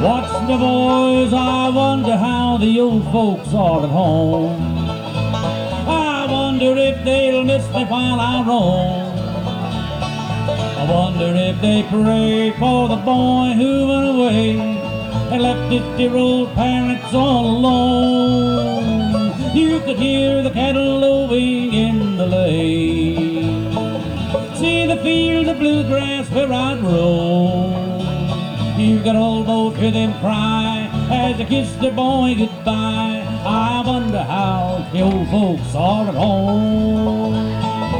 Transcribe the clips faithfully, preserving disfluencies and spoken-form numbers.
Watch the boys, I wonder how the old folks are at home. I wonder if they'll miss me while I roam. I wonder if they pray for the boy who went away and left his dear old parents all alone. You could hear the cattle lowing in the lane. See the fields of bluegrass where I'd roam. You could almost hear them cry as they kiss their boy goodbye. I wonder how the old folks are at home.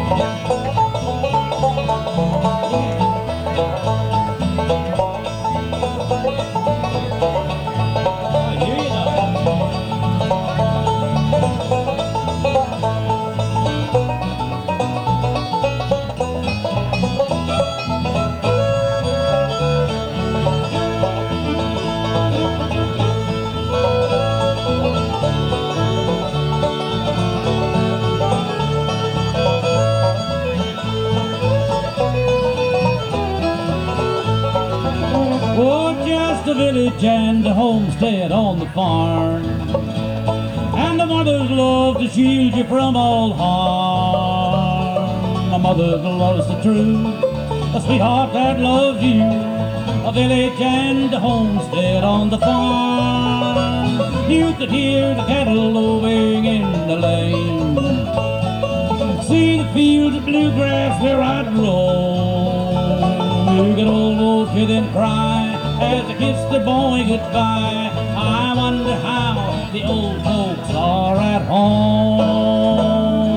The village and the homestead on the farm, and the mother's love to shield you from all harm. A mother's love is the truth, a sweetheart that loves you. A village and the homestead on the farm. You could hear the cattle lowing in the lane. See the fields of bluegrass where I'd roam. You could almost hear them cry as they kiss their boy goodbye. I wonder how the old folks are at home.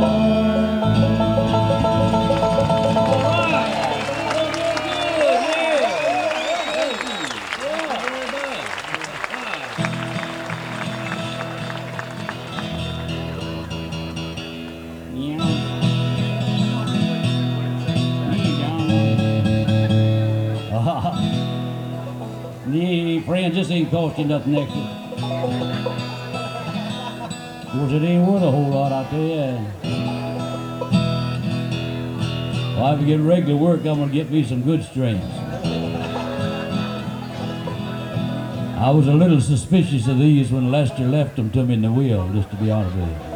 All right. Yeah, friends, this ain't cost you nothing extra. Of course, it ain't worth a whole lot, I tell you. Well, if I get regular work, I'm gonna get me some good strings. I was a little suspicious of these when Lester left them to me in the wheel, just to be honest with you.